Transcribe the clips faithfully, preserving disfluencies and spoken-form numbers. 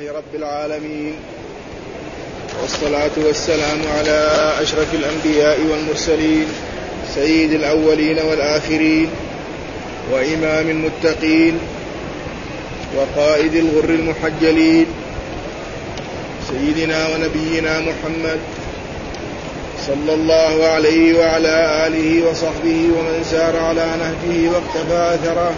لله رب العالمين، والصلاة والسلام على أشرف الأنبياء والمرسلين، سيد الأولين والآخرين، وإمام المتقين، وقائد الغر المحجلين، سيدنا ونبينا محمد صلى الله عليه وعلى آله وصحبه ومن سار على نهجه واقتفى أثره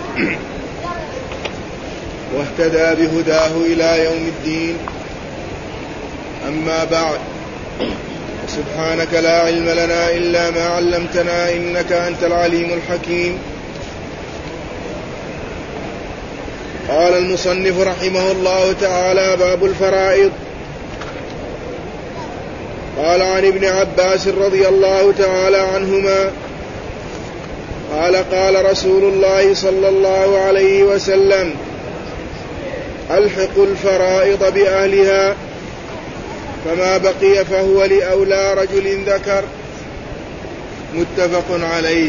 واهتدى بهداه إلى يوم الدين. أما بعد، سبحانك لا علم لنا إلا ما علمتنا إنك أنت العليم الحكيم. قال المصنف رحمه الله تعالى: باب الفرائض. قال عن ابن عباس رضي الله تعالى عنهما قال: قال رسول الله صلى الله عليه وسلم: ألحقوا الفرائض بأهلها، فما بقي فهو لأولى رجل ذكر. متفق عليه.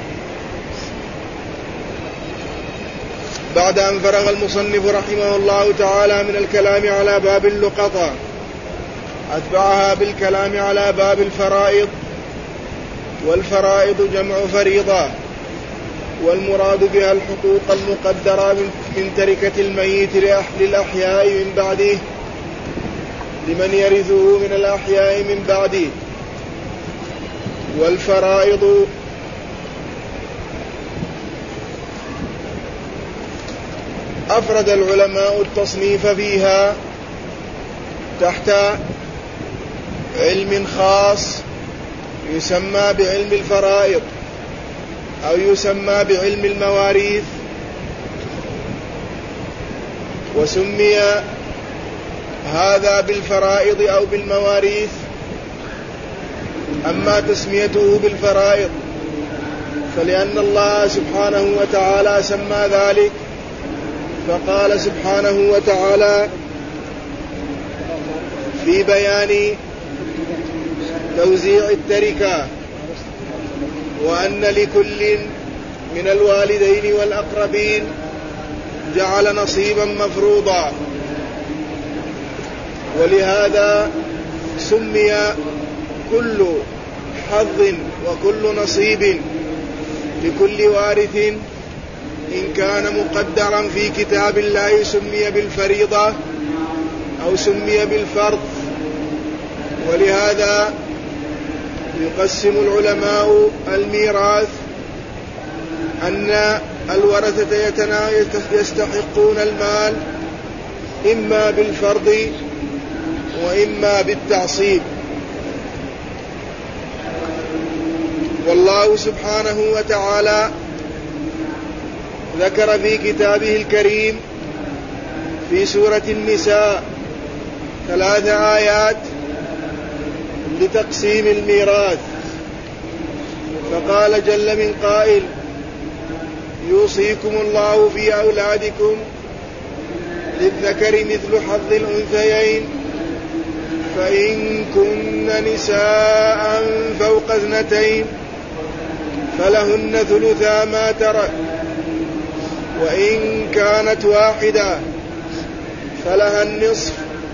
بعد أن فرغ المصنف رحمه الله تعالى من الكلام على باب اللقطة، أتبعها بالكلام على باب الفرائض. والفرائض جمع فريضة، والمراد بها الحقوق المقدرة من تركة الميت للأحياء من بعده، لمن يرثه من الأحياء من بعده. والفرائض أفرد العلماء التصنيف فيها تحت علم خاص يسمى بعلم الفرائض، أو يسمى بعلم المواريث. وسمي هذا بالفرائض أو بالمواريث. أما تسميته بالفرائض فلأن الله سبحانه وتعالى سمى ذلك، فقال سبحانه وتعالى في بيان توزيع التركة: وأن لكل من الوالدين والأقربين جعل نصيبا مفروضا. ولهذا سمي كل حظ وكل نصيب لكل وارث إن كان مقدرا في كتاب الله سمي بالفريضة أو سمي بالفرض. ولهذا يقسم العلماء الميراث أن الورثة يستحقون المال إما بالفرض وإما بالتعصيب. والله سبحانه وتعالى ذكر في كتابه الكريم في سورة النساء ثلاث آيات لتقسيم الميراث، فقال جل من قائل: يوصيكم الله في أولادكم للذكر مثل حظ الأنثيين، فإن كن نساء فوق اثنتين فلهن ثلثا ما ترك، وإن كانت واحدة فلها النصف،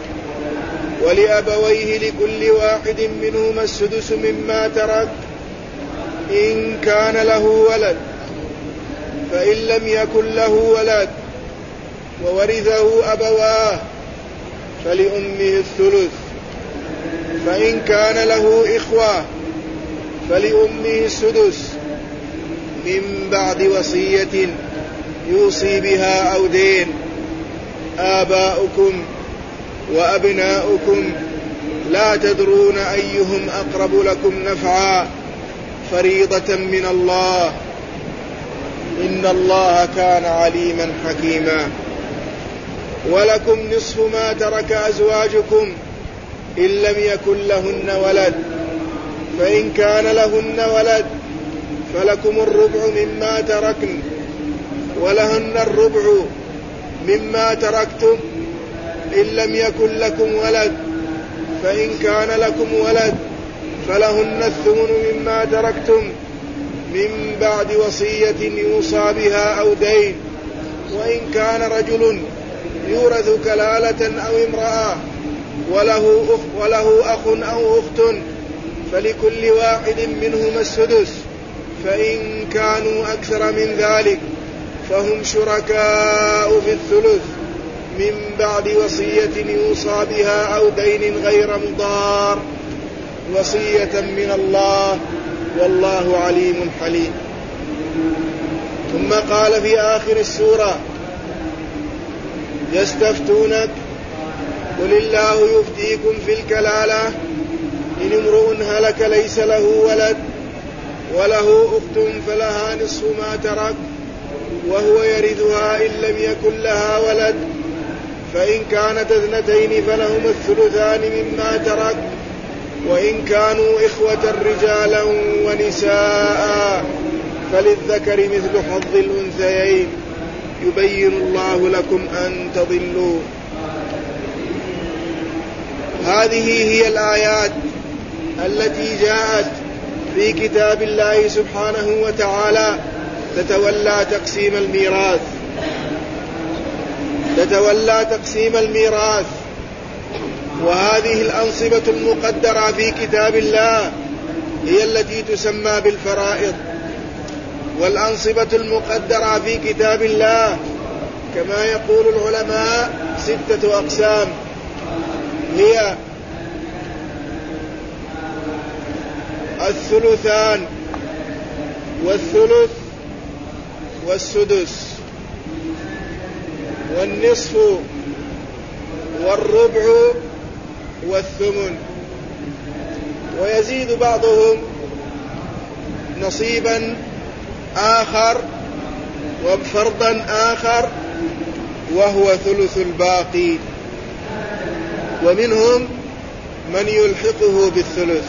ولأبويه لكل واحد منهما السدس مما ترك إن كان له ولد، فإن لم يكن له ولد وورثه أبواه فلأمه الثلث، فإن كان له إخوة فلأمه السدس من بعد وصية يوصي بها أو دين. آباؤكم وأبناؤكم لا تدرون أيهم أقرب لكم نفعا فريضة من الله إن الله كان عليما حكيما. ولكم نصف ما ترك أزواجكم إن لم يكن لهن ولد، فإن كان لهن ولد فلكم الربع مما تركن، ولهن الربع مما تركتم إن لم يكن لكم ولد، فإن كان لكم ولد فلهن الثمن مما تركتم من بعد وصية يوصى بها أو دين. وإن كان رجل يورث كلالة أو امرأة وله أخ, وله أخ أو أخت فلكل واحد منهما السدس، فإن كانوا أكثر من ذلك فهم شركاء في الثلث من بعد وصية يوصى بها أو دين غير مضار، وصية من الله والله عليم حليم. ثم قال في آخر السورة: يستفتونك قل الله يفتيكم في الكلالة إن امرؤ هلك ليس له ولد وله أخت فلها نصف ما ترك وهو يرثها إن لم يكن لها ولد، فإن كانت اثنتين فلهما الثلثان مما ترك، وإن كانوا إخوة رجالا ونساء فللذكر مثل حظ الأنثيين يبين الله لكم أن تضلوا. هذه هي الآيات التي جاءت في كتاب الله سبحانه وتعالى تتولى تقسيم الميراث تتولى تقسيم الميراث وهذه الأنصبة المقدرة في كتاب الله هي التي تسمى بالفرائض. والأنصبة المقدرة في كتاب الله كما يقول العلماء ستة أقسام، هي الثلثان والثلث والسدس والنصف والربع والثمن، ويزيد بعضهم نصيبا آخر وفرضا آخر وهو ثلث الباقي، ومنهم من يلحقه بالثلث.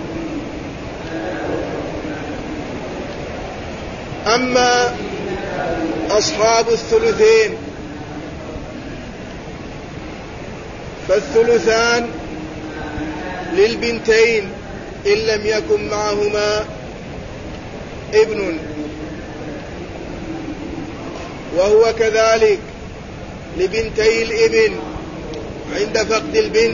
أما أصحاب الثلثين فالثلثان للبنتين إن لم يكن معهما ابن، وهو كذلك لبنتي الابن عند فقد البنت،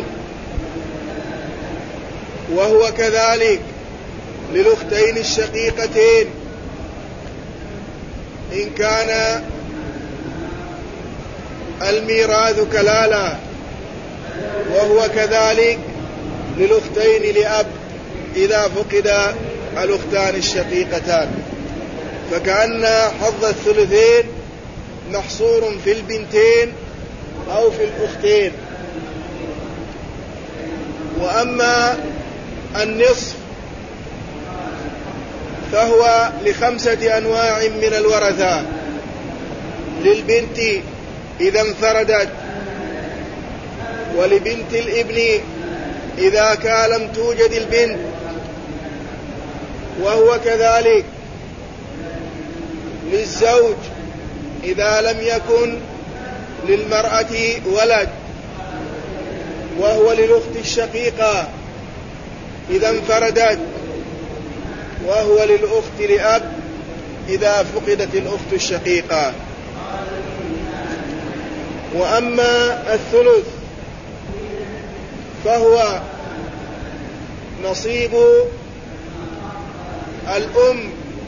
وهو كذلك للأختين الشقيقتين إن كان الميراث كلالة، وهو كذلك للأختين لأب إذا فقد الأختان الشقيقتان، فكأن حظ الثلثين محصور في البنتين أو في الأختين. وأما النصف فهو لخمسة أنواع من الورثة: للبنت إذا انفردت، ولبنت الابن إذا كان لم توجد البنت، وهو كذلك للزوج إذا لم يكن للمرأة ولد، وهو للأخت الشقيقة إذا انفردت، وهو للأخت لأب إذا فقدت الأخت الشقيقة. وأما الثلث فهو نصيب الأم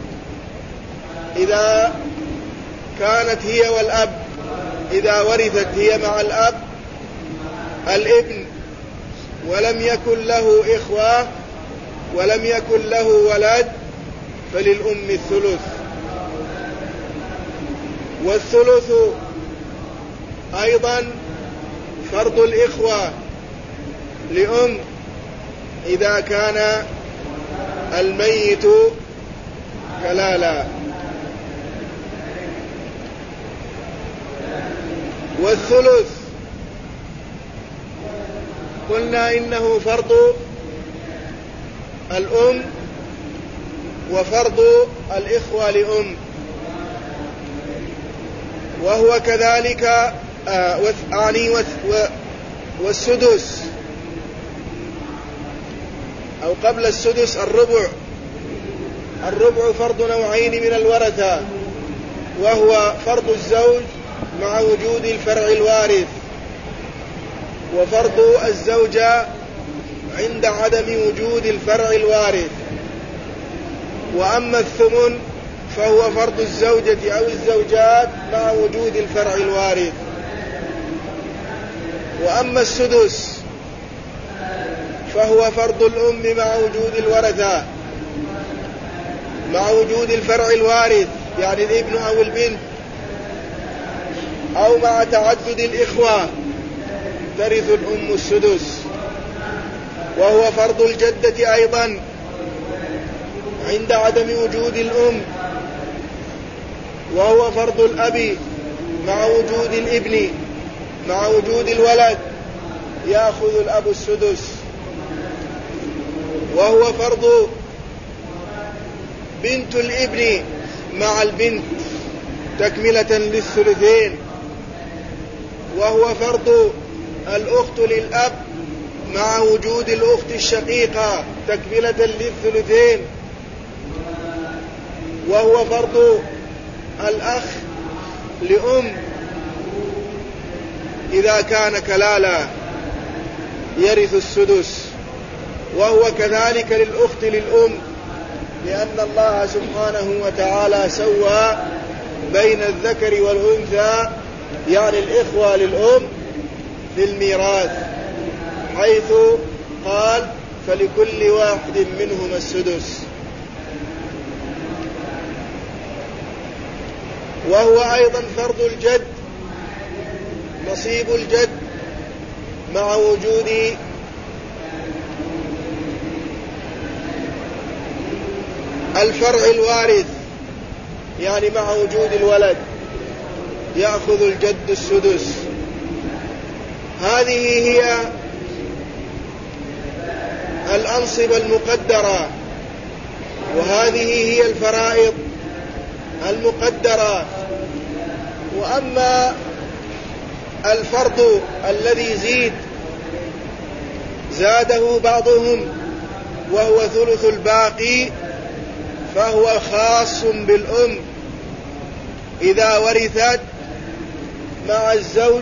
إذا كانت هي والأب، إذا ورثت هي مع الأب الابن ولم يكن له إخوة ولم يكن له ولد فللأم الثلث. والثلث أيضا فرض الإخوة لأم إذا كان الميت كلالا. والثلث قلنا إنه فرض الأم وفرض الإخوة لأم، وهو كذلك آني والسدس أو قبل السدس الربع. الربع فرض نوعين من الورثة، وهو فرض الزوج مع وجود الفرع الوارث، وفرض الزوجة عند عدم وجود الفرع الوارث. وأما الثمن فهو فرض الزوجة أو الزوجات مع وجود الفرع الوارث. وأما السدس فهو فرض الأم مع وجود الورثة، مع وجود الفرع الوارث يعني الابن أو البنت، أو مع تعدد الإخوة ترث الأم السدس. وهو فرض الجدة أيضا عند عدم وجود الأم، وهو فرض الأب مع وجود الابن، مع وجود الولد يأخذ الأب السدس. وهو فرض بنت الابن مع البنت تكملة للثلثين. وهو فرض الأخت للأب مع وجود الأخت الشقيقة تكملة للثلثين. وهو فرض الأخ لأم إذا كان كلالا يرث السدس. وهو كذلك للأخت للأم، لأن الله سبحانه وتعالى سوى بين الذكر والأنثى يعني الإخوة للأم في الميراث، حيث قال فلكل واحد منهما السدس. وهو أيضا فرض الجد، نصيب الجد مع وجود الفرع الوارث يعني مع وجود الولد يأخذ الجد السدس. هذه هي الأنصبة المقدرة، وهذه هي الفرائض المقدرة. وأما الفرض الذي زيد زاده بعضهم وهو ثلث الباقي، فهو خاص بالأم إذا ورثت مع الزوج،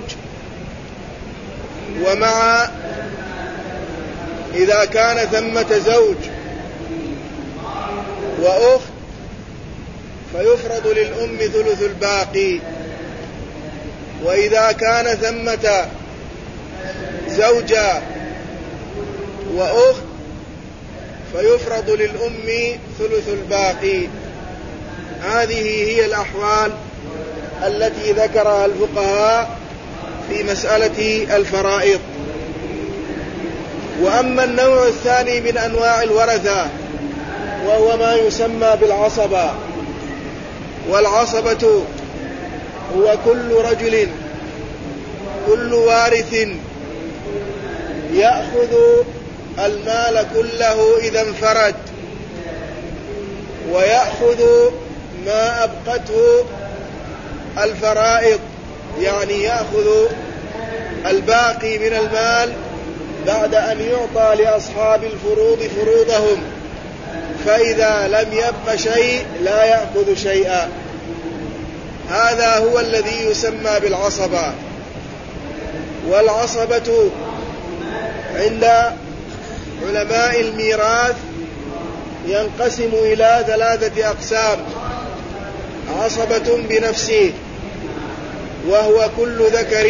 ومع إذا كان ثمة زوج وأخت فيفرض للأم ثلث الباقي. وإذا كان ثمة زوجة وأخت فيفرض للأم ثلث الباقي. هذه هي الأحوال التي ذكرها الفقهاء في مسألة الفرائض. وأما النوع الثاني من أنواع الورثة وهو ما يسمى بالعصبة، والعصبة هو كل رجل كل وارث يأخذ المال كله إذا انفرد، ويأخذ ما أبقته الفرائض يعني يأخذ الباقي من المال بعد أن يعطى لأصحاب الفروض فروضهم، فإذا لم يبق شيء لا يأخذ شيئا. هذا هو الذي يسمى بالعصبة. والعصبة عند علماء الميراث ينقسم إلى ثلاثة أقسام: عصبة بنفسه وهو كل ذكر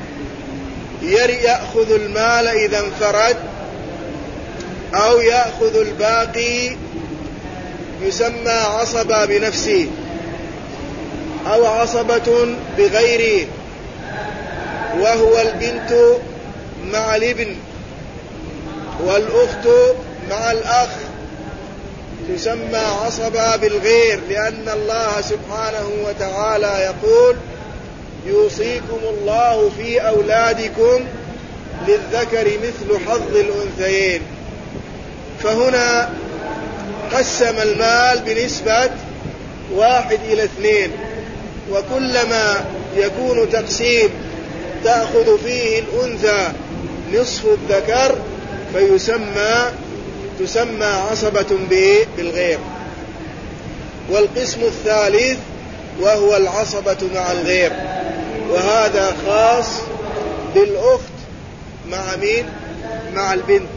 يأخذ المال إذا انفرد أو يأخذ الباقي يسمى عصبة بنفسه، أو عصبة بغيره وهو البنت مع الابن والأخت مع الأخ تسمى عصبة بالغير، لأن الله سبحانه وتعالى يقول يوصيكم الله في أولادكم للذكر مثل حظ الأنثيين. فهنا قسم المال بنسبة واحد إلى اثنين، وكلما يكون تقسيم تأخذ فيه الأنثى نصف الذكر فيسمى تسمى عصبة بالغير. والقسم الثالث وهو العصبة مع الغير، وهذا خاص بالأخت مع مين؟ مع البنت،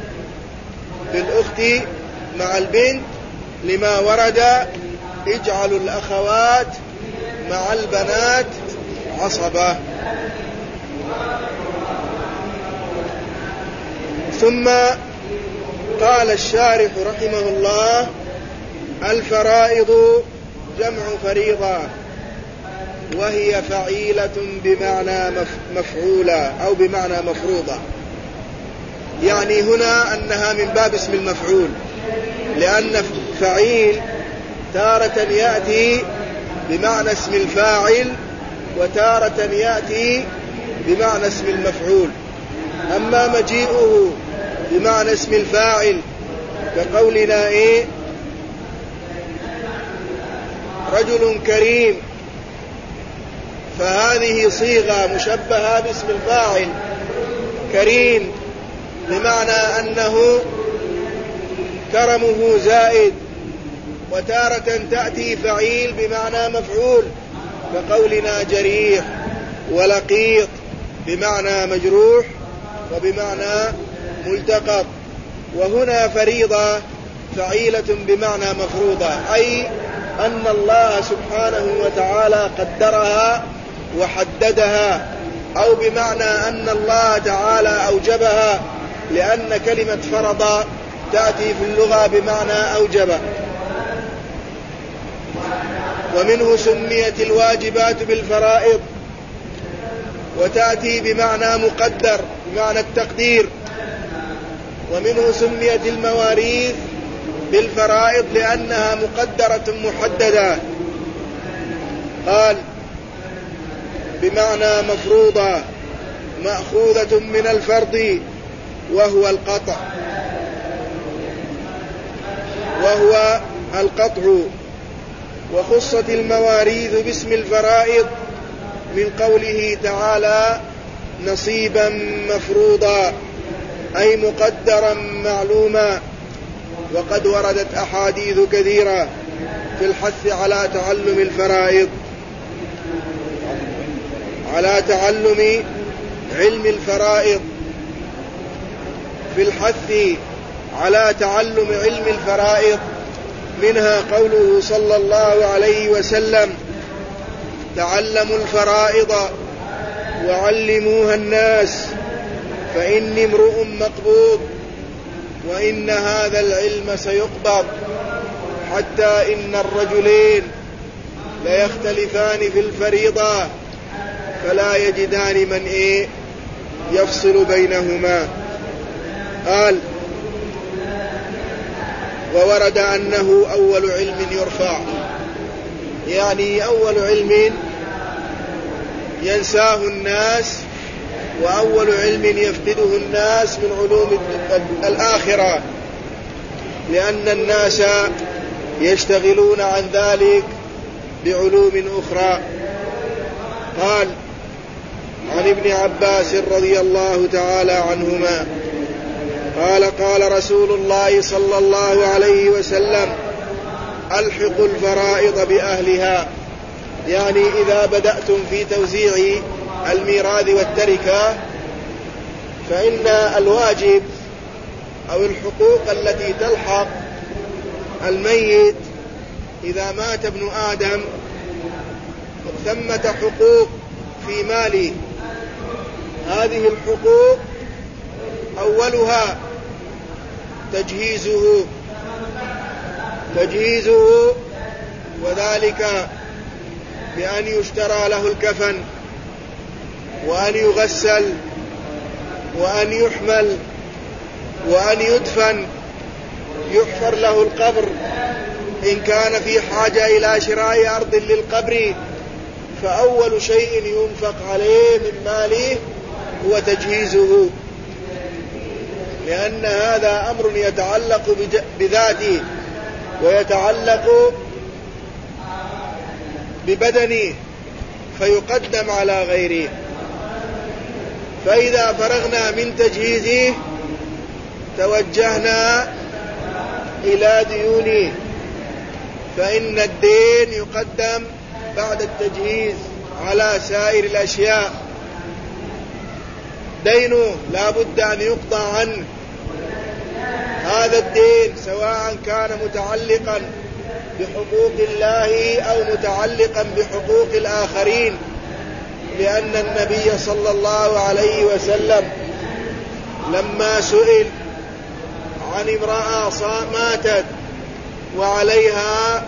بالأخت مع البنت، لما ورد اجعلوا الأخوات مع البنات عصبة. ثم قال الشارح رحمه الله: الفرائض جمع فريضة، وهي فعيلة بمعنى مفعولة أو بمعنى مفروضة. يعني هنا أنها من باب اسم المفعول، لأن فعيل تارة يأتي بمعنى اسم الفاعل وتارة يأتي بمعنى اسم المفعول. أما مجيئه بمعنى اسم الفاعل كقولنا إيه؟ رجل كريم، فهذه صيغة مشبهة باسم الفاعل كريم، بمعنى أنه كرمه زائد. وتارة تأتي فعيل بمعنى مفعول كقولنا جريح ولقيط، بمعنى مجروح وبمعنى ملتقط. وهنا فريضة فعيلة بمعنى مفروضة، أي أن الله سبحانه وتعالى قدرها وحددها، أو بمعنى أن الله تعالى أوجبها، لأن كلمة فرض تأتي في اللغة بمعنى أوجب. ومنه سميت الواجبات بالفرائض، وتأتي بمعنى مقدر بمعنى التقدير. ومنه سميت المواريث بالفرائض لأنها مقدرة محددة. قال بمعنى مفروضة مأخوذة من الفرض وهو القطع وهو القطع وخصت المواريث باسم الفرائض من قوله تعالى نصيبا مفروضا، أي مقدرا معلوما. وقد وردت أحاديث كثيرة في الحث على تعلم الفرائض، على تعلم علم الفرائض، في الحث على تعلم علم الفرائض. منها قوله صلى الله عليه وسلم تعلموا الفرائض وعلموها الناس فإني امرؤ مقبوض وإن هذا العلم سيقبض، حتى إن الرجلين ليختلفان في الفريضة فلا يجدان من إيه يفصل بينهما. قال وورد أنه أول علم يرفع، يعني أول علم ينساه الناس وأول علم يفقده الناس من علوم الآخرة، لأن الناس يشتغلون عن ذلك بعلوم أخرى. قال عن ابن عباس رضي الله تعالى عنهما قال قال رسول الله صلى الله عليه وسلم ألحقوا الفرائض بأهلها، يعني إذا بدأتم في توزيع الميراث والتركة فإن الواجب أو الحقوق التي تلحق الميت إذا مات ابن آدم ثمة حقوق في ماله. هذه الحقوق أولها تجهيزه تجهيزه وذلك بأن يشترى له الكفن وأن يغسل وأن يحمل وأن يدفن، يحفر له القبر إن كان في حاجة إلى شراء أرض للقبر، فأول شيء ينفق عليه من ماله هو تجهيزه، لأن هذا أمر يتعلق بذاته ويتعلق ببدنه فيقدم على غيره. فإذا فرغنا من تجهيزه توجهنا إلى ديونه، فإن الدين يقدم بعد التجهيز، على سائر الأشياء. دينه لا بد أن يقضى عنه. هذا الدين سواء كان متعلقا بحقوق الله أو متعلقا بحقوق الآخرين، لأن النبي صلى الله عليه وسلم لما سئل عن امرأة ماتت وعليها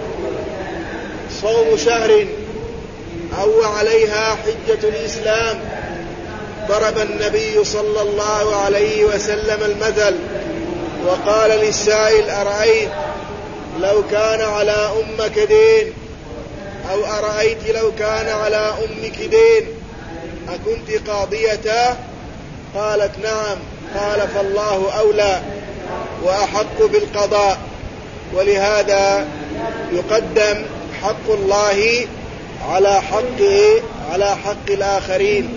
صوم شهر أو عليها حجة الإسلام، ضرب النبي صلى الله عليه وسلم المثل وقال للسائل: أرأيت لو كان على أمك دين، أو أرأيت لو كان على أمك دين أكنت قاضيته؟ قالت: نعم. قال: فالله أولى وأحق بالقضاء. ولهذا يقدم حق الله على حقه على حق الآخرين.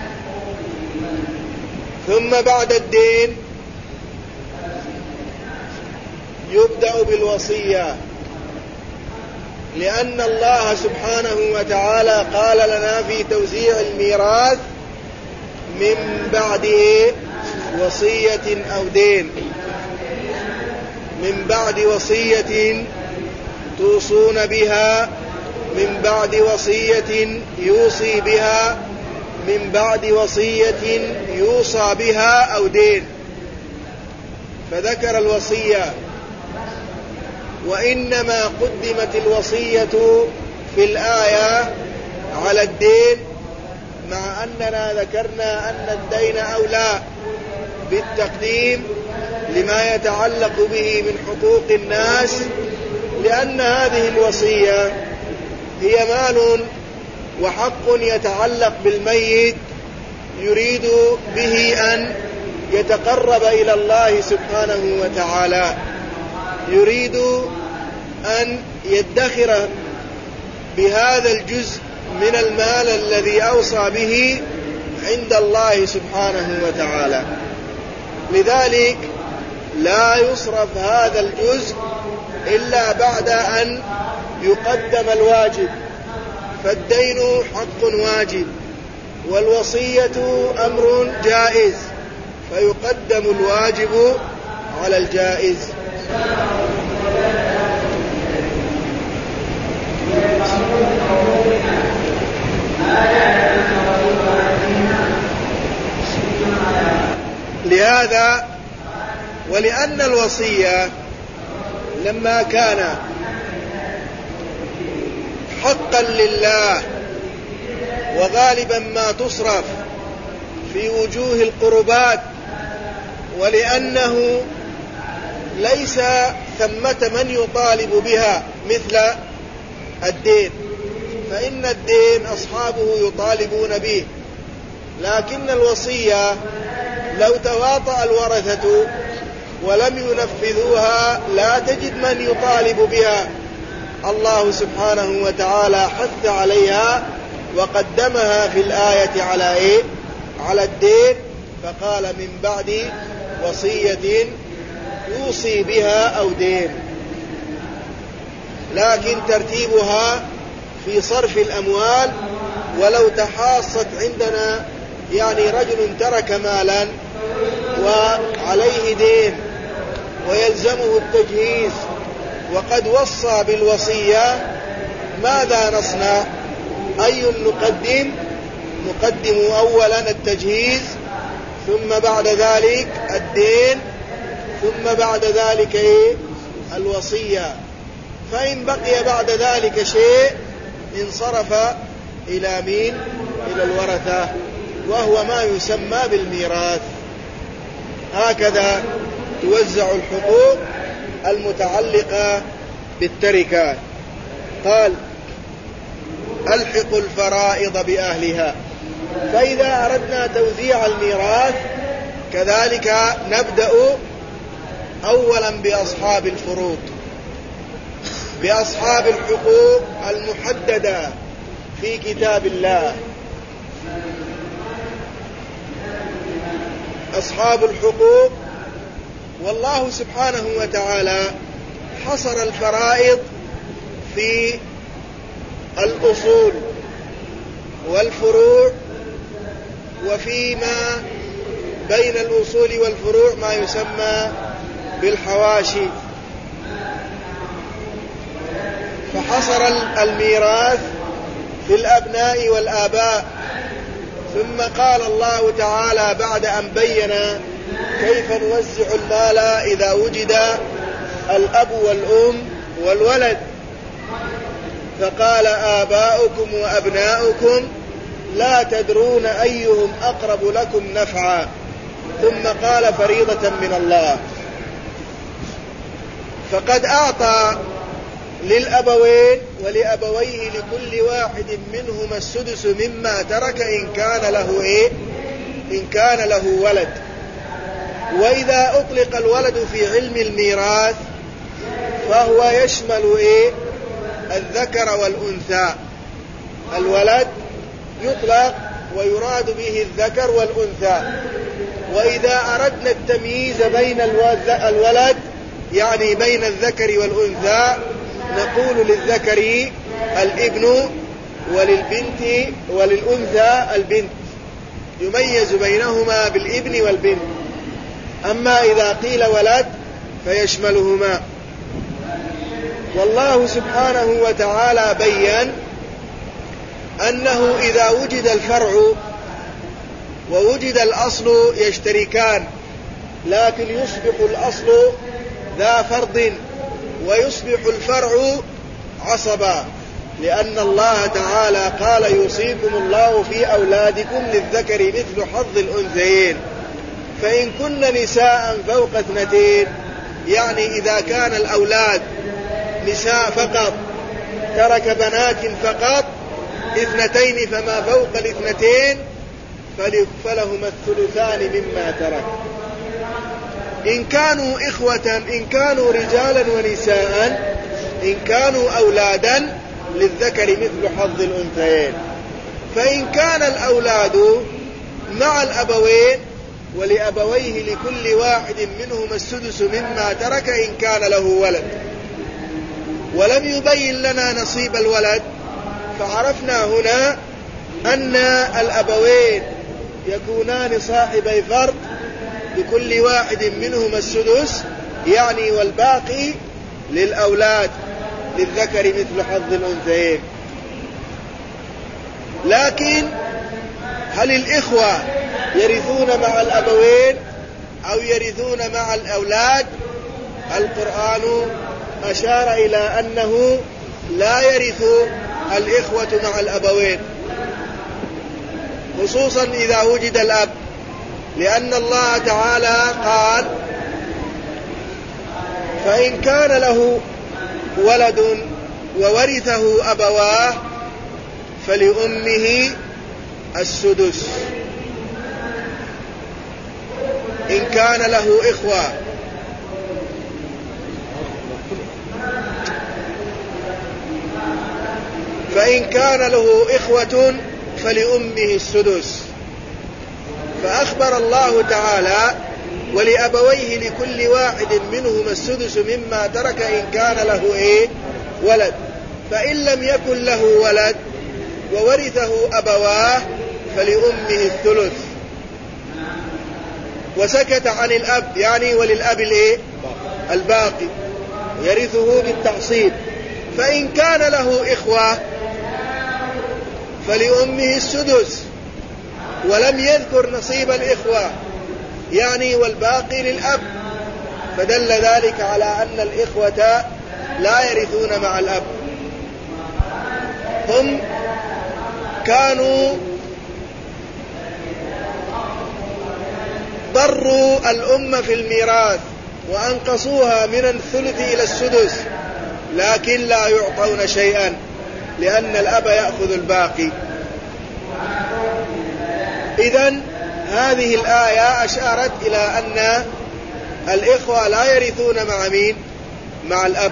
ثم بعد الدين يبدأ بالوصية، لأن الله سبحانه وتعالى قال لنا في توزيع الميراث: من بعده وصية أو دين، من بعد وصية توصون بها، من بعد وصية يوصي بها، من بعد وصية يوصى بها أو دين. فذكر الوصية، وإنما قدمت الوصية في الآية على الدين، مع أننا ذكرنا أن الدين أولى بالتقديم لما يتعلق به من حقوق الناس، لأن هذه الوصية هي مال وحق يتعلق بالميت يريد به أن يتقرب إلى الله سبحانه وتعالى، يريد أن يدخر بهذا الجزء من المال الذي أوصى به عند الله سبحانه وتعالى. لذلك لا يصرف هذا الجزء إلا بعد أن يقدم الواجب، فالدين حق واجب والوصية أمر جائز، فيقدم الواجب على الجائز. لهذا ولأن الوصية لما كان حقا لله وغالبا ما تصرف في وجوه القربات، ولأنه ليس ثمة من يطالب بها مثل الدين، فإن الدين أصحابه يطالبون به، لكن الوصية لو تواطأ الورثة ولم ينفذوها لا تجد من يطالب بها. الله سبحانه وتعالى حث عليها وقدمها في الآية على إيه؟ على الدين، فقال: من بعد وصية يوصي بها أو دين. لكن ترتيبها في صرف الأموال، ولو تحاصت عندنا يعني رجل ترك مالا وعليه دين ويلزمه التجهيز وقد وصى بالوصية، ماذا نصنع؟ أي نقدم؟ نقدم أولا التجهيز، ثم بعد ذلك الدين، ثم بعد ذلك إيه؟ الوصية. فإن بقي بعد ذلك شيء انصرف إلى مين؟ إلى الورثة، وهو ما يسمى بالميراث. هكذا توزع الحقوق المتعلقة بالتركة. قال: ألحق الفرائض بأهلها. فإذا أردنا توزيع الميراث كذلك نبدأ أولا بأصحاب الفروض، بأصحاب الحقوق المحددة في كتاب الله. أصحاب الحقوق، والله سبحانه وتعالى حصر الفرائض في الأصول، والفروع، وفيما بين الأصول والفروع ما يسمى بالحواشي. فحصر الميراث في الأبناء والآباء، ثم قال الله تعالى بعد أن بين كيف نوزع المال إذا وجد الأب والأم والولد، فقال آباؤكم وأبناؤكم لا تدرون أيهم أقرب لكم نفعا، ثم قال فريضة من الله. فقد أعطى للأبوين ولأبويه لكل واحد منهما السدس مما ترك إن كان له إيه؟ إن كان له ولد. وإذا أطلق الولد في علم الميراث فهو يشمل إيه؟ الذكر والأنثى. الولد يطلق ويراد به الذكر والأنثى. وإذا أردنا التمييز بين الولد يعني بين الذكر والأنثى نقول للذكر الابن وللبنت وللأنثى البنت، يميز بينهما بالابن والبنت. أما إذا قيل ولد فيشملهما. والله سبحانه وتعالى بيّن أنه إذا وجد الفرع ووجد الأصل يشتركان، لكن يصبح الأصل ذا فرض ويصبح الفرع عصبا، لأن الله تعالى قال يوصيكم الله في أولادكم للذكر مثل حظ الأنثيين. فإن كن نساء فوق اثنتين، يعني إذا كان الأولاد نساء فقط ترك بنات فقط اثنتين فما فوق الاثنتين فلهما الثلثان مما ترك. إن كانوا إخوة، إن كانوا رجالا ونساء، إن كانوا أولادا للذكر مثل حظ الأنثيين. فإن كان الأولاد مع الأبوين ولأبويه لكل واحد منهما السدس مما ترك إن كان له ولد، ولم يبين لنا نصيب الولد، فعرفنا هنا أن الأبوين يكونان صاحبي فرض لكل واحد منهما السدس، يعني والباقي للأولاد للذكر مثل حظ الأنثيين. لكن هل الإخوة يرثون مع الأبوين أو يرثون مع الأولاد؟ القرآن أشار إلى أنه لا يرث الإخوة مع الأبوين، خصوصا إذا وجد الأب، لأن الله تعالى قال فإن كان له ولد وورثه أبواه فلأمه السدس إن كان له إخوة. فإن كان له إخوة فلأمه السدس. فأخبر الله تعالى ولأبويه لكل واحد منهما السدس مما ترك إن كان له إيه؟ ولد. فإن لم يكن له ولد وورثه أبواه فلأمه الثلث. وسكت عن الأب، يعني وللأب الإيه؟ الباقي يرثه بالتعصيب. فإن كان له إخوة فلأمه السدس، ولم يذكر نصيب الإخوة، يعني والباقي للأب، فدل ذلك على أن الإخوة لا يرثون مع الأب. هم كانوا ضروا الأمة في الميراث وأنقصوها من الثلث إلى السدس، لكن لا يعطون شيئا لأن الأب يأخذ الباقي. إذن هذه الآية أشارت إلى أن الإخوة لا يرثون مع مين؟ مع الأب.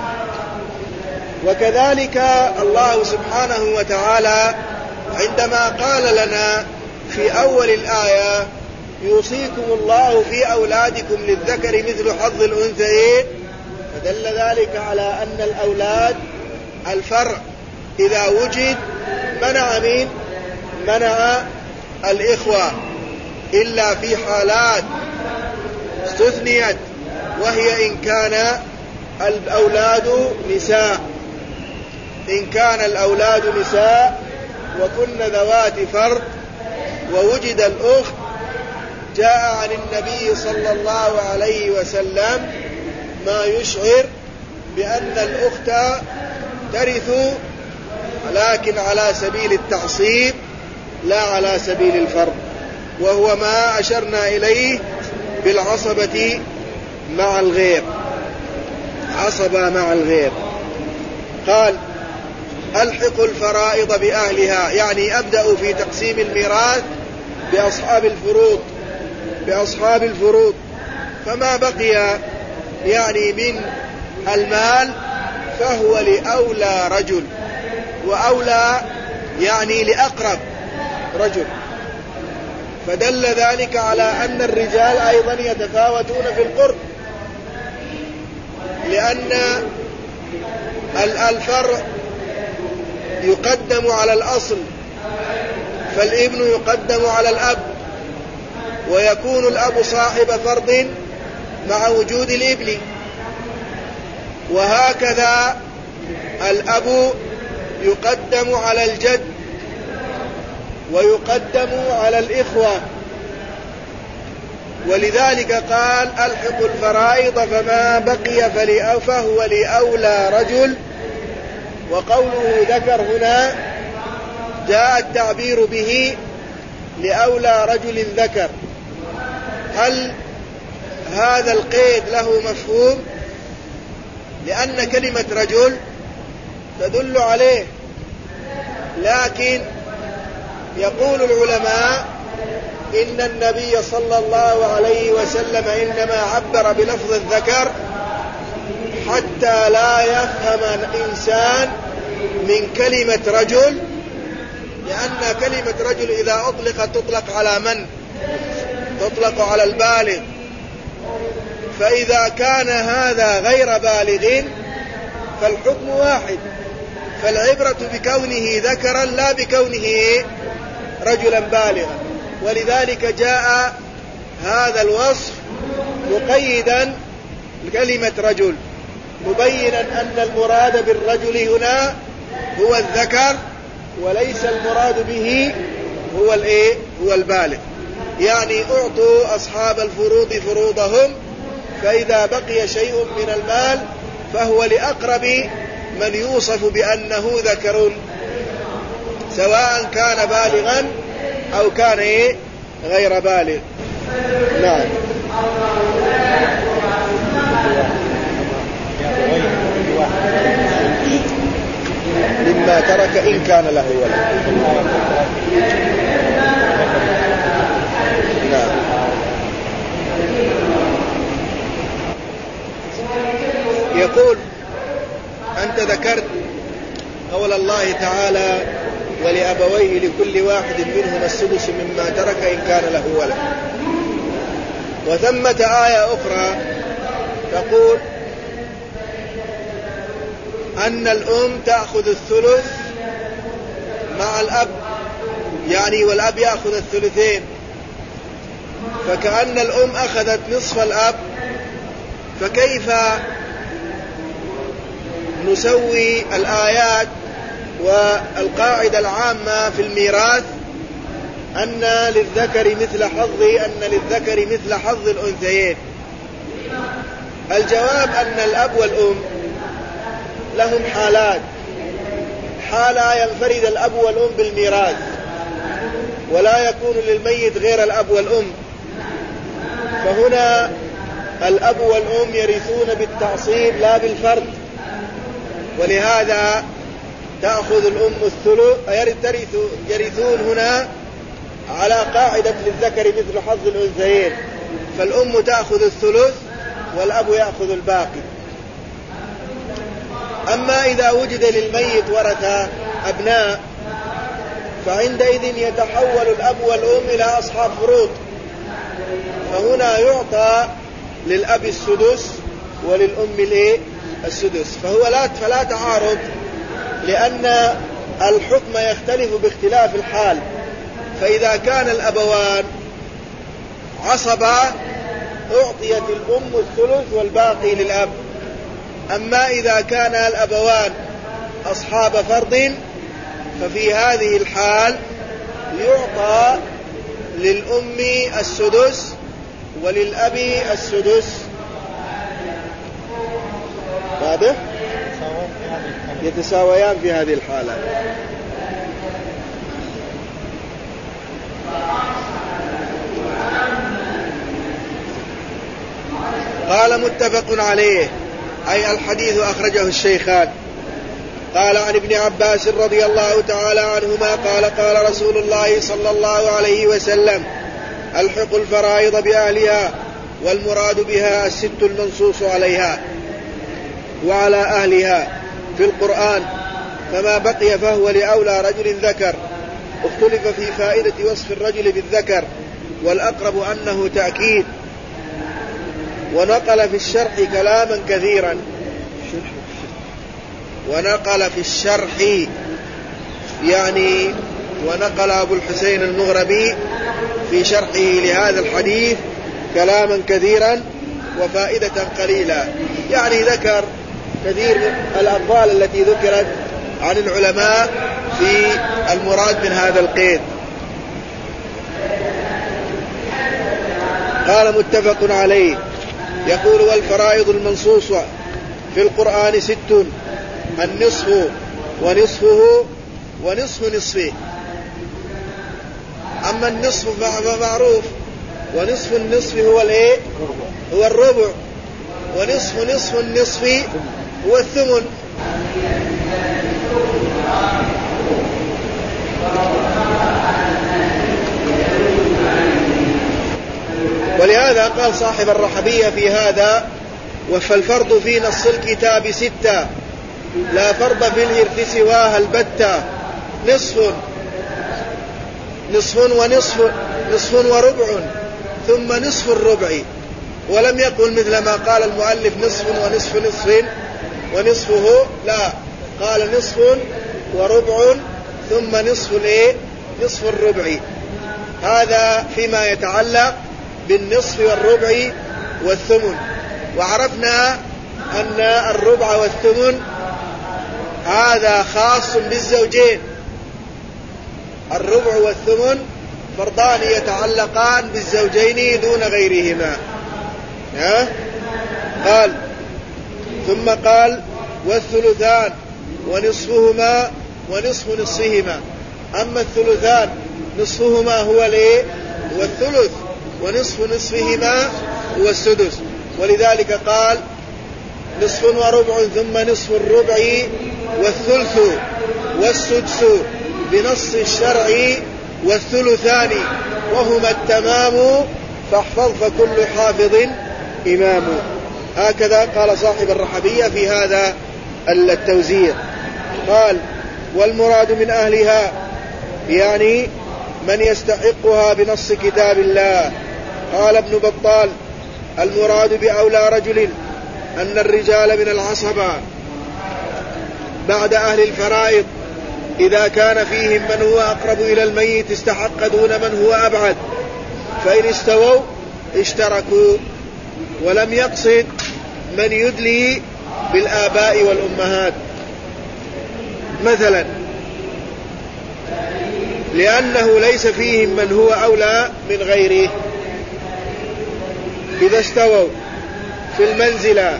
وكذلك الله سبحانه وتعالى عندما قال لنا في أول الآية يوصيكم الله في أولادكم للذكر مثل حظ الأنثيين، فدل ذلك على أن الأولاد الفرع إذا وجد منع مين؟ منع الإخوة إلا في حالات استثنيت، وهي إن كان الأولاد نساء، إن كان الأولاد نساء وكن ذوات فرد ووجد الأخت، جاء عن النبي صلى الله عليه وسلم ما يشعر بأن الأخت ترث، لكن على سبيل التعصيب لا على سبيل الفرض، وهو ما أشرنا إليه بالعصبة مع الغير، عصبة مع الغير. قال ألحق الفرائض بأهلها، يعني أبدأ في تقسيم الميراث بأصحاب الفروض بأصحاب الفروض فما بقي يعني من المال فهو لأولى رجل، وأولى يعني لأقرب رجل، فدل ذلك على أن الرجال أيضا يتفاوتون في القرب، لأن الفرع يقدم على الأصل، فالابن يقدم على الأب، ويكون الأب صاحب فرض مع وجود الابن، وهكذا الأب يقدم على الجد ويقدم على الإخوة. ولذلك قال ألحق الفرائض فما بقي فهو لأولى رجل. وقوله ذكر هنا جاء التعبير به لأولى رجل ذكر. هل هذا القيد له مفهوم؟ لأن كلمة رجل تدل عليه، لكن يقول العلماء إن النبي صلى الله عليه وسلم إنما عبر بلفظ الذكر حتى لا يفهم الإنسان من كلمة رجل، لأن كلمة رجل إذا أطلقت تطلق على من؟ تطلق على البالغ، فإذا كان هذا غير بالغ فالحكم واحد، فالعبرة بكونه ذكرا لا بكونه رجلا بالغا. ولذلك جاء هذا الوصف مقيدا لكلمة رجل، مبينا أن المراد بالرجل هنا هو الذكر، وليس المراد به هو الايه هو البالغ. يعني أعطوا أصحاب الفروض فروضهم، فإذا بقي شيء من المال فهو لأقرب من يوصف بأنه ذكر، سواء كان بالغا أو كان إيه غير بالغ. نعم. مما ترك إن كان له ولد. نعم. يقول أنت ذكرت قول الله تعالى ولأبويه لكل واحد منهما السدس مما ترك إن كان له ولد، وثمة آية أخرى تقول أن الأم تأخذ الثلث مع الأب، يعني والأب يأخذ الثلثين، فكأن الأم أخذت نصف الأب، فكيف نسوي الآيات والقاعدة العامة في الميراث أن للذكر مثل حظ أن للذكر مثل حظ الأنثيين؟ الجواب أن الأب والأم لهم حالات، حالة ينفرد الأب والأم بالميراث ولا يكون للميت غير الأب والأم، فهنا الأب والأم يرثون بالتعصيب لا بالفرد، ولهذا تأخذ الأم الثلث، يرثون هنا على قاعدة للذكر مثل حظ الأنثيين، فالأم تأخذ الثلث والأب يأخذ الباقي. أما إذا وجد للميت ورثة أبناء فعندئذ يتحول الأب والأم إلى أصحاب فروض، فهنا يعطى للأب السدس وللأم السدس، فهو لا فلا تعارض، لأن الحكم يختلف باختلاف الحال، فإذا كان الأبوان عصبا أعطيت الأم الثلث والباقي للأب. أما إذا كان الأبوان أصحاب فرض ففي هذه الحال يعطى للأم السدس وللأب السدس. واضح؟ يتساويان في هذه الحالة. قال متفق عليه، أي الحديث أخرجه الشيخان. قال عن ابن عباس رضي الله تعالى عنهما قال قال رسول الله صلى الله عليه وسلم: الحق الفرائض بأهلها، والمراد بها الست المنصوص عليها وعلى أهلها في القرآن، فما بقي فهو لأولى رجل ذكر. اختلف في فائدة وصف الرجل بالذكر، والأقرب أنه تأكيد. ونقل في الشرح كلاما كثيرا ونقل في الشرح يعني ونقل أبو الحسين المغربي في شرحه لهذا الحديث كلاما كثيرا وفائدة قليلة، يعني ذكر كثير من الأفضال التي ذكرت عن العلماء في المراد من هذا القيد. قال متفق عليه. يقول: والفرائض المنصوصة في القرآن ست: النصف ونصفه ونصف نصفه. أما النصف فمعروف، ونصف النصف هو الايه؟ هو الربع، ونصف نصف النصف هو الثمن. ولهذا قال صاحب الرحبية في هذا: فالفرض في نص الكتاب ستة، لا فرض في الإرث سواها البتة، نصف نصف ونصف نصف وربع ثم نصف الربع. ولم يقل مثل ما قال المؤلف نصف ونصف نصف ونصفه، لا، قال نصف وربع ثم نصف الايه؟ نصف الربع. هذا فيما يتعلق بالنصف والربع والثمن. وعرفنا أن الربع والثمن هذا خاص بالزوجين، الربع والثمن فرضان يتعلقان بالزوجين دون غيرهما. ها؟ قال ثم قال: والثلثان ونصفهما ونصف نصفهما. أما الثلثان نصفهما هو الايه؟ هو الثلث، ونصف نصفهما هو السدس. ولذلك قال: نصف وربع ثم نصف الربع والثلث والسدس بنص الشرع والثلثان وهما التمام، فاحفظ فكل حافظ إمام. هكذا قال صاحب الرحبية في هذا التوزيع. قال: والمراد من أهلها يعني من يستحقها بنص كتاب الله. قال ابن بطال: المراد بأولى رجل أن الرجال من العصبة بعد أهل الفرائض إذا كان فيهم من هو أقرب إلى الميت استحق دون من هو أبعد، فإن استووا اشتركوا. ولم يقصد من يدلي بالآباء والأمهات مثلا، لأنه ليس فيهم من هو أولى من غيره إذا استووا في المنزلة.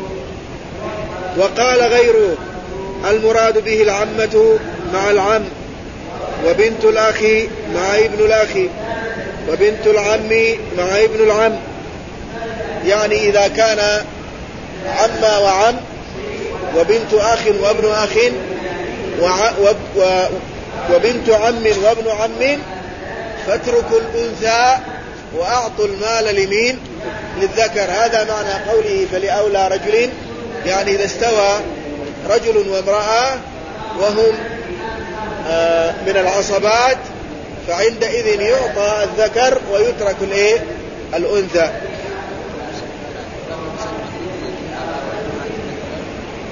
وقال غيره: المراد به العمة مع العم، وبنت الأخ مع ابن الأخ، وبنت العم مع ابن العم. يعني إذا كان عم وعم وبنت أخ وابن أخ وبنت عم وابن عم، فاتركوا الأنثى وأعطوا المال لمين؟ للذكر. هذا معنى قوله فلأولى رجل، يعني إذا استوى رجل وامرأة وهم من العصبات فعندئذ يعطى الذكر ويترك الايه؟ الأنثى.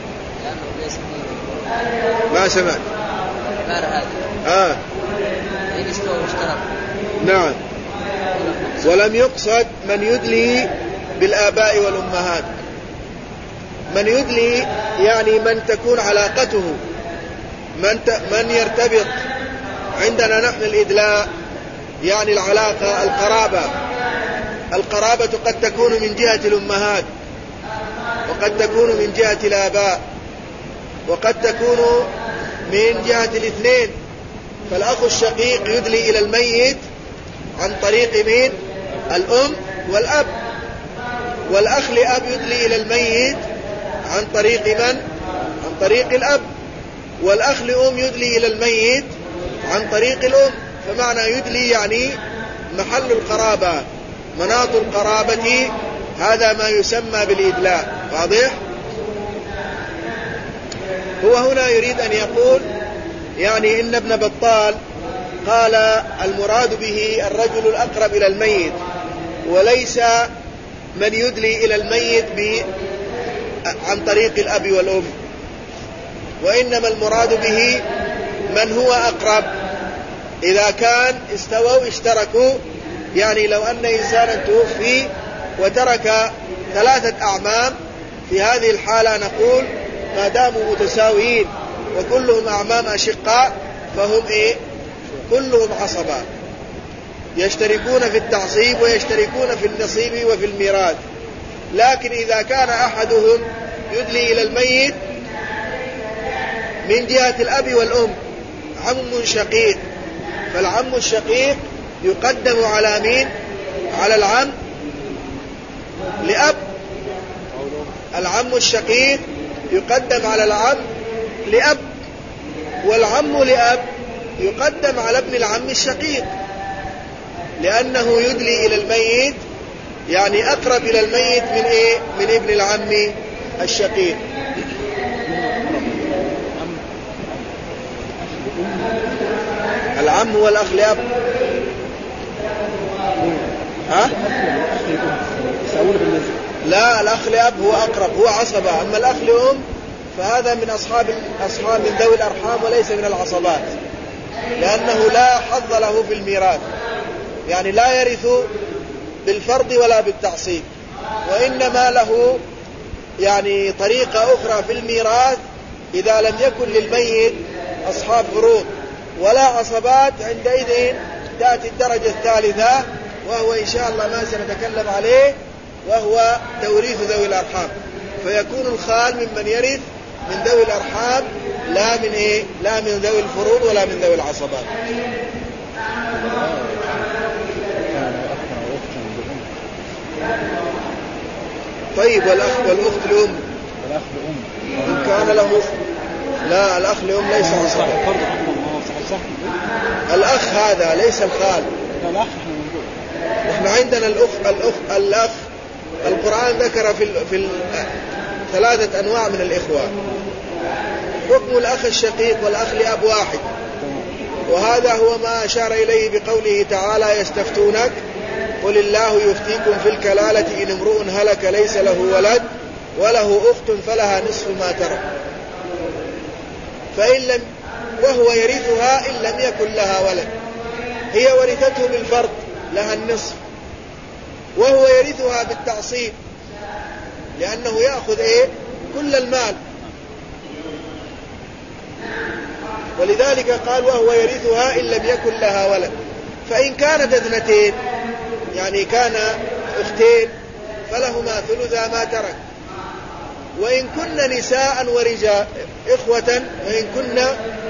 ما سمعت؟ آه إن استوى واشترك. نعم. ولم يقصد من يدلي بالآباء والأمهات. من يدلي يعني من تكون علاقته من, ت... من يرتبط عندنا نحن الإدلاء يعني العلاقة القرابة. القرابة قد تكون من جهة الأمهات وقد تكون من جهة الآباء وقد تكون من جهة الاثنين. فالأخ الشقيق يدلي إلى الميت عن طريق مين؟ الأم والأب. والأخ لأب يدلي إلى الميت عن طريق من؟ عن طريق الأب. والأخ لأم يدلي إلى الميت عن طريق الأم. فمعنى يدلي يعني محل القرابة، مناط القرابة، هذا ما يسمى بالإدلاء. واضح؟ هو هنا يريد أن يقول يعني إن ابن بطال قال المراد به الرجل الأقرب إلى الميت، وليس من يدلي إلى الميت عن طريق الأب والأم، وإنما المراد به من هو أقرب. إذا كان استووا اشتركوا، يعني لو أن إنسانا توفي وترك ثلاثة أعمام، في هذه الحالة نقول ما داموا متساويين وكلهم أعمام أشقاء فهم إيه؟ كلهم عصبات، يشتركون في التعصيب ويشتركون في النصيب وفي الميراث. لكن إذا كان أحدهم يدلي إلى الميت من جهة الأب والأم عم شقيق، فالعم الشقيق يقدم على مين؟ على العم لأب. العم الشقيق يقدم على العم لأب، والعم لأب يقدم على ابن العم الشقيق، لأنه يدلي إلى الميت يعني أقرب إلى الميت من إيه؟ من ابن العم الشقيق. العم والأخ لأب. ها؟ لا، الأخ لأب هو أقرب، هو عصبة. أما الأخ لأم فهذا من أصحاب أصحاب من ذوي الأرحام وليس من العصبات، لأنه لا حظ له في الميراث، يعني لا يرث بالفرض ولا بالتعصيب، وإنما له يعني طريقة أخرى في الميراث إذا لم يكن للميت أصحاب فروض ولا عصبات. عندئذ تأتي الدرجة الثالثة، وهو إن شاء الله ما سنتكلم عليه، وهو توريث ذوي الأرحام. فيكون الخال ممن يرث من ذوي الأرحام، لا من إيه؟ لا من ذوي الفروض ولا من ذوي العصبات. طيب، والأخ والأخت لأم إن كان له، لا الأخ لأم ليس عصبة. الأخ هذا ليس الخال. نحن عندنا الأخ الأخ الأخ القرآن ذكر في في ثلاثة أنواع من الإخوة. حكم الأخ الشقيق والأخ لأب واحد، وهذا هو ما أشار إليه بقوله تعالى يستفتونك قل الله يفتيكم في الكلالة إن امرؤ هلك ليس له ولد وله أخت فلها نصف ما ترك، فإن لم وهو يرثها إن لم يكن لها ولد. هي ورثته بالفرض لها النصف، وهو يرثها بالتعصيب لأنه يأخذ إيه؟ كل المال. ولذلك قال وهو يرثها إن لم يكن لها ولد. فإن كانت اثنتين يعني كان أختين فلهما ثلثا ما ترك. وإن كن نساء ورجال إخوة وإن كن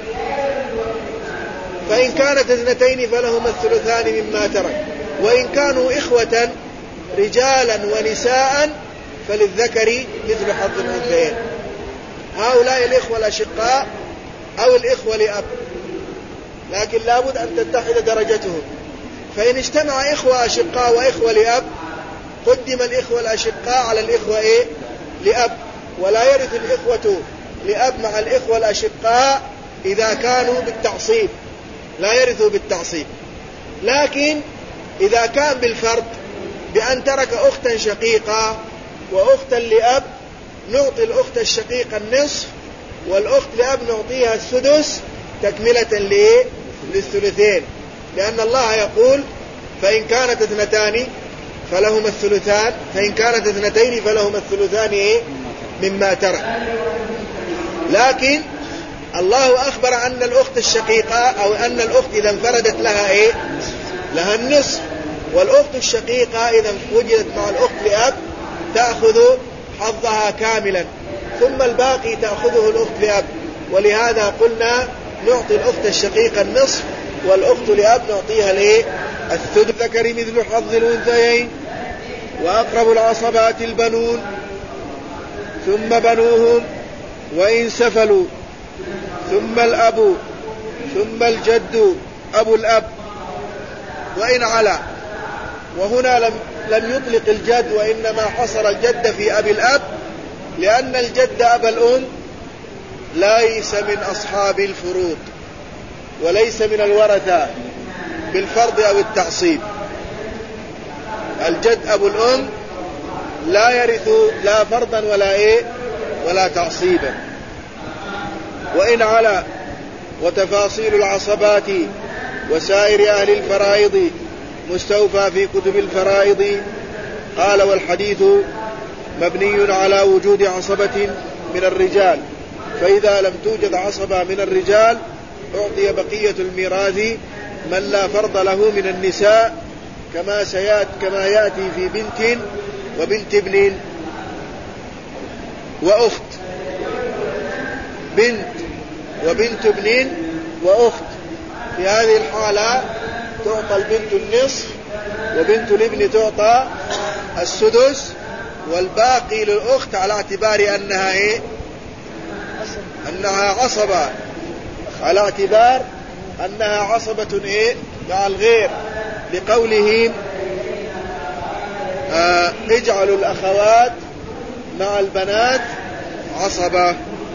فإن كانت اثنتين فلهما الثلثان مما ترك. وإن كانوا إخوة رجالا ونساء فللذكر مثل حظ الأنثيين. هؤلاء الإخوة الأشقاء أو الإخوة لأب، لكن لابد أن تتحد درجتهم. فإن اجتمع إخوة أشقاء وإخوة لأب قدم الإخوة الأشقاء على الإخوة إيه؟ لأب. ولا يرث الإخوة لأب مع الإخوة الأشقاء إذا كانوا بالتعصيب، لا يرثوا بالتعصيب. لكن إذا كان بالفرض بأن ترك أختا شقيقة وأختا لأب نعطي الأخت الشقيقة النصف، والأخت لأب نعطيها السدس تكملة للثلثين. لأن الله يقول فإن كانت اثنتان فلهما الثلثان، فإن كانت اثنتين فلهما الثلثان إيه؟ مما ترك. لكن الله أخبر أن الأخت الشقيقة أو أن الأخت إذا انفردت لها إيه؟ لها النصف، والأخت الشقيقة إذا وجدت مع الأخت لأب تأخذ حظها كاملا، ثم الباقي تأخذه الأخت لأب. ولهذا قلنا نعطي الأخت الشقيقة النصف، والأخت لأب نعطيها ليه؟ الثلث. ذكر مثل حظ الأنثيين، وأقرب العصبات البنون ثم بنوهم وإن سفلوا، ثم الأب، ثم الجد أبو الأب وإن علا. وهنا لم, لم يطلق الجد، وإنما حصر الجد في أبي الأب، لأن الجد أبا الأم ليس من أصحاب الفروض وليس من الورثة بالفرض أو التعصيب. الجد أبو الأم لا يرث لا فرضا ولا إيه ولا تعصيبا. وإن علا. وتفاصيل العصبات وسائر أهل الفرائض مستوفى في كتب الفرائض. قال والحديث مبني على وجود عصبة من الرجال، فإذا لم توجد عصبة من الرجال أعطي بقية الميراث من لا فرض له من النساء، كما سيأتي كما يأتي في بنت وبنت ابن وأخت. بنت وبنت ابن وأخت، في هذه الحالة تعطى البنت النصف، وبنت الابن تعطى السدس، والباقي للأخت على اعتبار أنها إيه؟ أنها عصبة، على اعتبار أنها عصبة إيه؟ مع الغير، لقولهم آه اجعلوا الأخوات مع البنات عصبة.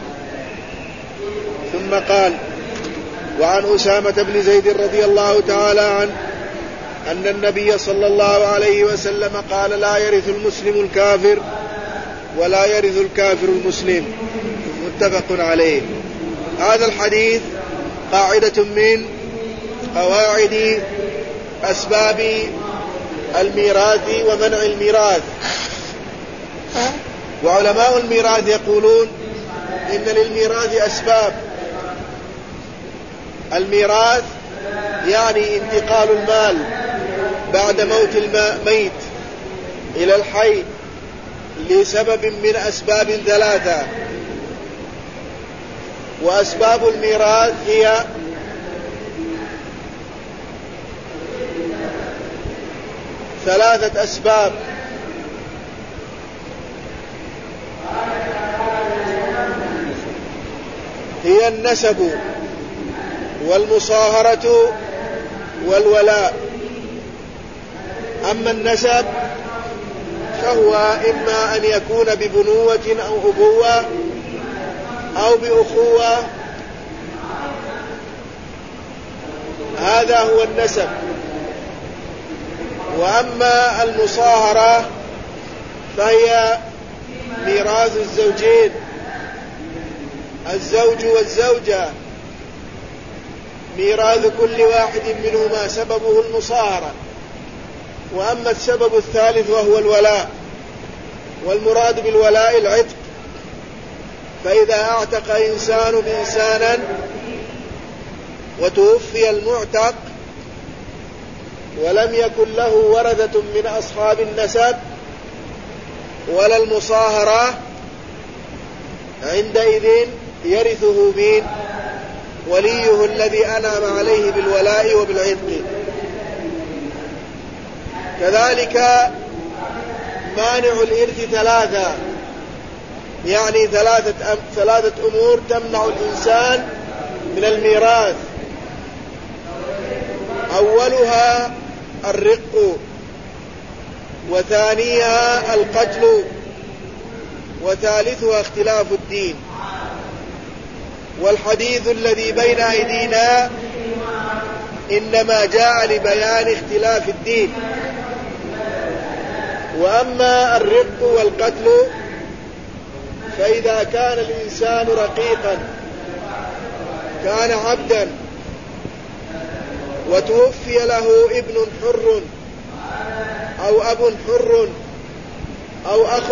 ثم قال وعن أسامة بن زيد رضي الله تعالى عنه أن النبي صلى الله عليه وسلم قال لا يرث المسلم الكافر ولا يرث الكافر المسلم، متفق عليه. هذا الحديث قاعدة من قواعد أسباب الميراث ومنع الميراث. وعلماء الميراث يقولون إن للميراث أسباب. الميراث يعني انتقال المال بعد موت الميت إلى الحي لسبب من أسباب ثلاثة. وأسباب الميراث هي ثلاثة أسباب. هي النسب والمصاهرة والولاء. أما النسب فهو إما أن يكون ببنوة أو أبوة أو بأخوة، هذا هو النسب. وأما المصاهرة فهي ميراث الزوجين، الزوج والزوجة، ميراث كل واحد منهما سببه المصاهرة. وأما السبب الثالث وهو الولاء، والمراد بالولاء العتق. فإذا اعتق إنسان إنسانا وتوفي المعتق ولم يكن له ورثة من أصحاب النسب ولا المصاهرة، عندئذ يرثه مين؟ وليه الذي أنعم عليه بالولاء وبالعتق. كذلك مانع الإرث ثلاثة، يعني ثلاثة, أم ثلاثة أمور تمنع الإنسان من الميراث. أولها الرق، وثانيها القتل، وثالثها اختلاف الدين. والحديث الذي بين أيدينا إنما جاء لبيان اختلاف الدين. وأما الرق والقتل فإذا كان الإنسان رقيقا كان عبدا وتوفي له ابن حر أو أب حر أو أخ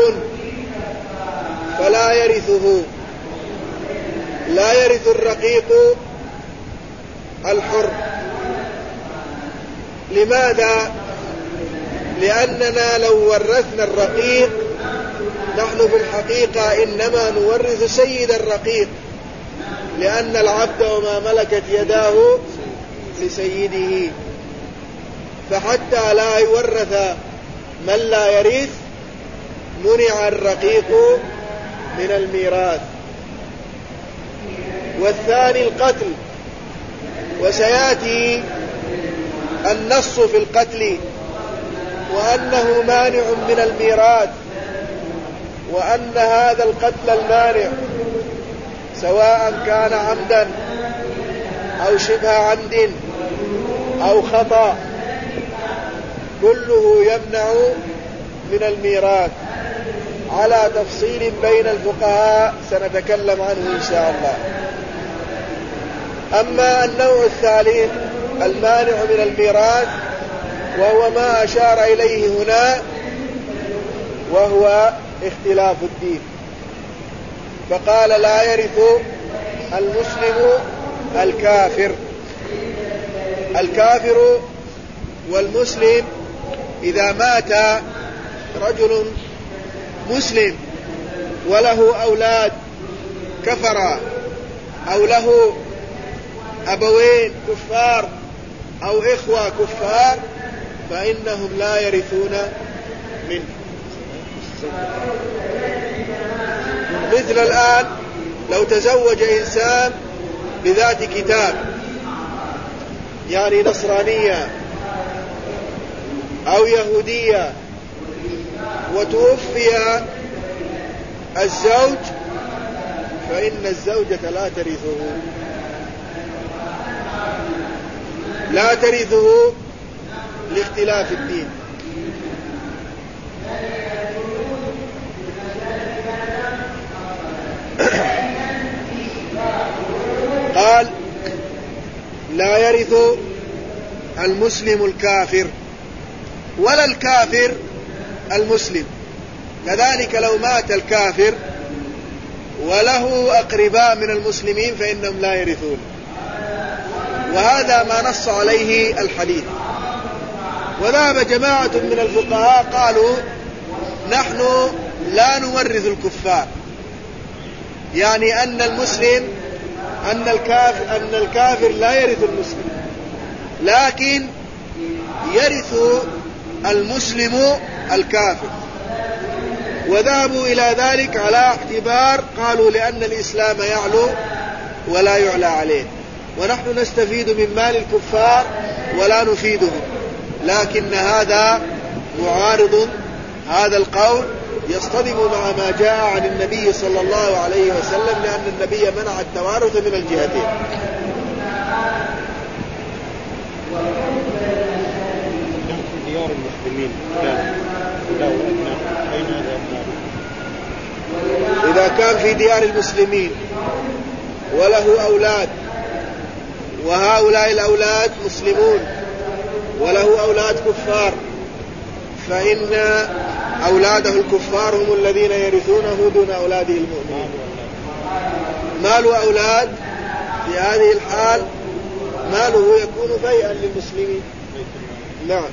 فلا يرثه، لا يرث الرقيق الحر. لماذا؟ لأننا لو ورثنا الرقيق نحن في الحقيقة إنما نورث سيد الرقيق، لأن العبد وما ملكت يداه لسيده، فحتى لا يورث من لا يرث منع الرقيق من الميراث. والثاني القتل، وسيأتي النص في القتل وأنه مانع من الميراث، وأن هذا القتل المانع سواء كان عمدا أو شبه عمد أو خطأ كله يمنع من الميراث على تفصيل بين الفقهاء سنتكلم عنه إن شاء الله. أما النوع الثالث المانع من الميراث وهو ما أشار إليه هنا، وهو اختلاف الدين، فقال لا يرث المسلم الكافر. الكافر والمسلم إذا مات رجل مسلم وله أولاد كفرا أو له أبوين كفار أو إخوة كفار فإنهم لا يرثون منه. مثل الآن لو تزوج إنسان بذات كتاب، يعني نصرانية أو يهودية، وتوفي الزوج فإن الزوجة لا ترثه، لا ترثه لاختلاف الدين. قال لا يرث المسلم الكافر ولا الكافر المسلم. كذلك لو مات الكافر وله أقرباء من المسلمين فإنهم لا يرثون، وهذا ما نص عليه الحديث. وذهب جماعة من الفقهاء قالوا نحن لا نورث الكفار، يعني أن المسلم أن الكافر, أن الكافر لا يرث المسلم، لكن يرث المسلم الكافر. وذهبوا إلى ذلك على اعتبار قالوا لأن الإسلام يعلو ولا يعلى عليه، ونحن نستفيد من مال الكفار ولا نفيدهم، لكن هذا معارض، هذا القول يصطدم مع ما جاء عن النبي صلى الله عليه وسلم، لأن النبي منع التوارث من الجهتين. ديار المسلمين إذا كان في ديار المسلمين وله أولاد وهؤلاء الأولاد مسلمون وله أولاد كفار فإن أولاده الكفار هم الذين يرثونه دون أولاده المؤمنين. مال أولاد في هذه الحال ماله يكون بيئا للمسلمين. نعم.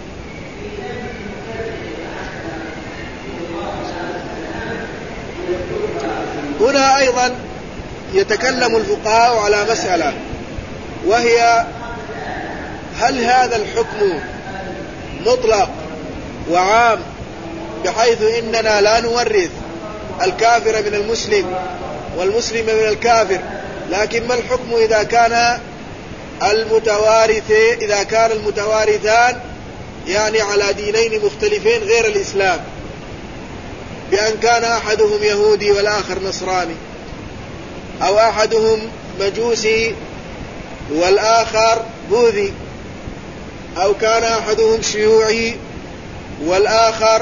هنا أيضا يتكلم الفقهاء على مسألة، وهي هل هذا الحكم مطلق وعام بحيث إننا لا نورث الكافر من المسلم والمسلم من الكافر، لكن ما الحكم إذا كان المتوارث إذا كان المتوارثان يعني على دينين مختلفين غير الإسلام، بأن كان أحدهم يهودي والآخر نصراني، أو أحدهم مجوسي والآخر بوذي، أو كان أحدهم شيوعي والآخر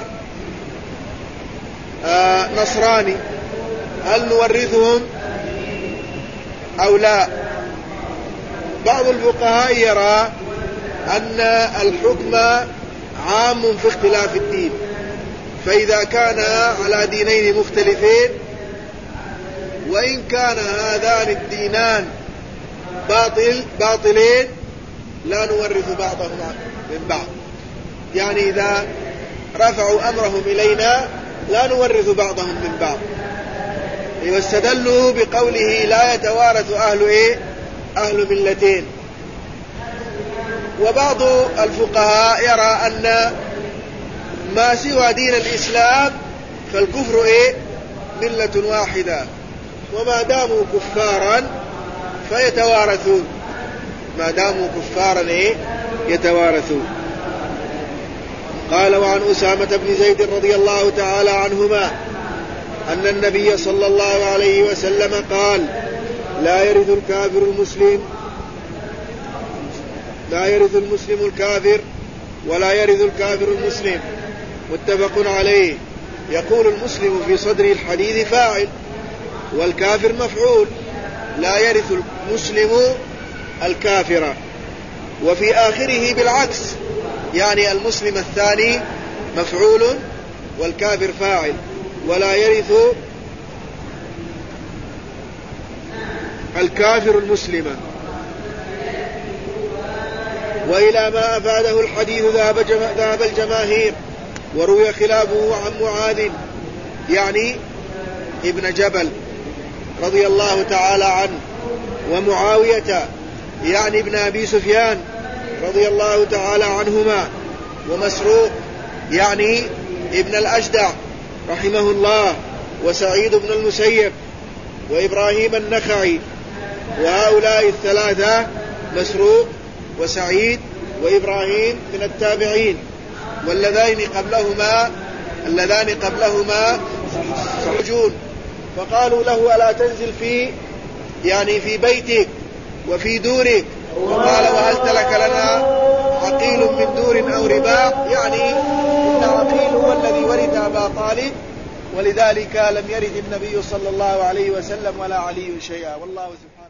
آه نصراني، هل نورثهم أو لا؟ بعض الفقهاء يرى أن الحكم عام في اختلاف الدين، فإذا كان على دينين مختلفين وإن كان هذان الدينان باطل باطلين لا نورث بعضهم من بعض، يعني إذا رفعوا أمرهم إلينا لا نورث بعضهم من بعض. واستدلوا بقوله لا يتوارث أهل إيه؟ أهل ملتين. وبعض الفقهاء يرى أن ما سوى دين الإسلام فالكفر إيه؟ ملة واحدة، وما داموا كفارا فيتوارثون، ما داموا كفارا إيه؟ يتوارثون. قال وعن أسامة بن زيد رضي الله تعالى عنهما أن النبي صلى الله عليه وسلم قال لا يرث الكافر المسلم لا يرث المسلم الكافر ولا يرث الكافر المسلم، متفق عليه. يقول المسلم في صدر الحديث فاعل والكافر مفعول، لا يرث المسلم الكافر. وفي آخره بالعكس، يعني المسلم الثاني مفعول والكافر فاعل، ولا يرث الكافر المسلم. وإلى ما أفاده الحديث ذهب, جما... ذهب الجماهير، وروي خلافه عن معاذ يعني ابن جبل رضي الله تعالى عنه، ومعاوية يعني ابن أبي سفيان رضي الله تعالى عنهما، ومسروق يعني ابن الأجدع رحمه الله، وسعيد بن المسيب، وإبراهيم النخعي. وهؤلاء الثلاثة مسروق وسعيد وإبراهيم من التابعين، واللذين قبلهما اللذان قبلهما صحجون، فقالوا له ألا تنزل في يعني في بيتك وفي دورك؟ قال وهل تلك لنا عقيل من دور أو رباع؟ يعني إن عقيل هو الذي ورث أبا طالب، ولذلك لم يرث النبي صلى الله عليه وسلم ولا علي شيئا، والله سبحانه.